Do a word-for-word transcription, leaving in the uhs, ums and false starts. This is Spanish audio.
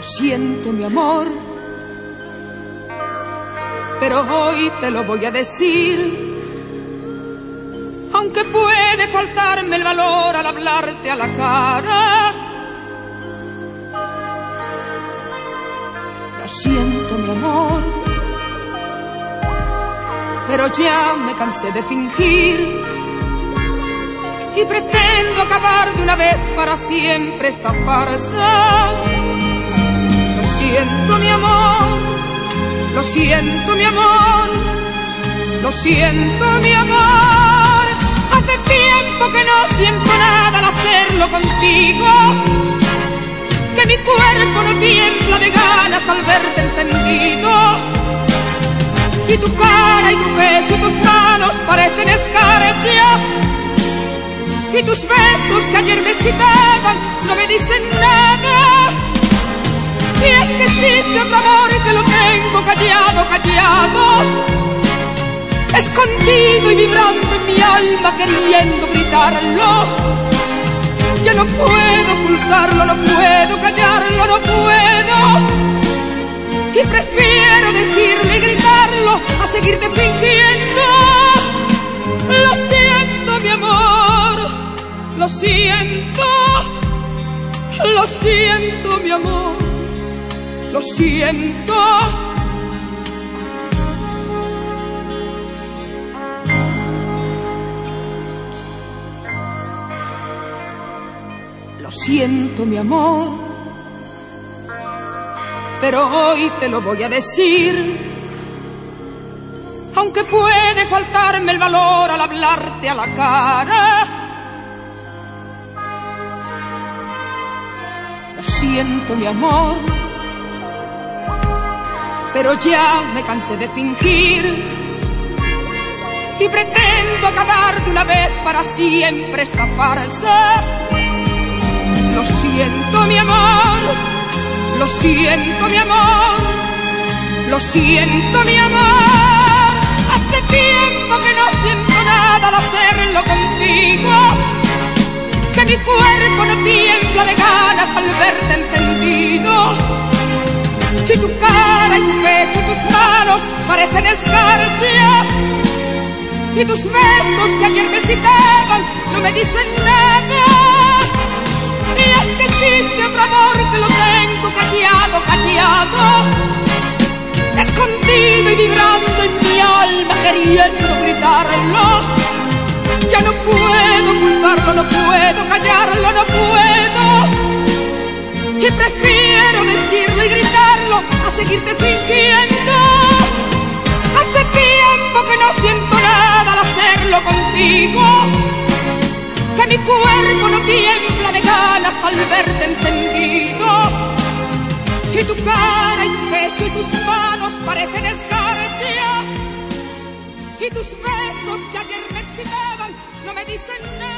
siento, mi amor, pero hoy te lo voy a decir. Aunque puede faltarme el valor al hablarte a la cara, lo siento, mi amor, pero ya me cansé de fingir y pretendo acabar de una vez para siempre esta farsa. Lo siento, mi amor, lo siento, mi amor, lo siento, mi amor. Hace tiempo que no siento nada al hacerlo contigo, que mi cuerpo no tiembla de ganas al verte encendido. Y tu cara y tu pecho y tus manos parecen escarcha, y tus besos que ayer me excitaban no me dicen nada. Y es que existe otro amor que lo tengo callado, callado, escondido y vibrando en mi alma queriendo gritarlo. Ya no puedo ocultarlo, no puedo callarlo, no puedo. Y prefiero decirle y gritarlo a seguirte fingiendo. Lo siento, mi amor, lo siento, lo siento, mi amor, lo siento. Lo siento, mi amor, pero hoy te lo voy a decir. Aunque puede faltarme el valor al hablarte a la cara, lo siento, mi amor, pero ya me cansé de fingir y pretendo acabar de una vez para siempre esta farsa. Lo siento, mi amor, lo siento, mi amor, lo siento, mi amor. Hace tiempo que no siento nada al hacerlo contigo, que mi cuerpo no tiembla de ganas al verte encendido. Y tu cara y tu pecho y tus manos parecen escarcha, y tus besos que ayer me excitaban no me dicen nada. Y es que existe otro amor que lo tengo callado, callado, escondido y vibrando en mi alma queriendo gritarlo. Ya no puedo ocultarlo, no puedo callarlo, no puedo. Y prefiero decirlo y gritarlo a seguirte fingiendo. Hace tiempo que no siento nada al hacerlo contigo, que mi cuerpo no tiembla de ganas al verte encendido. Y tu cara y tu pecho y tus manos parecen escarcha, y tus besos que ayer me excitaban no me dicen nada.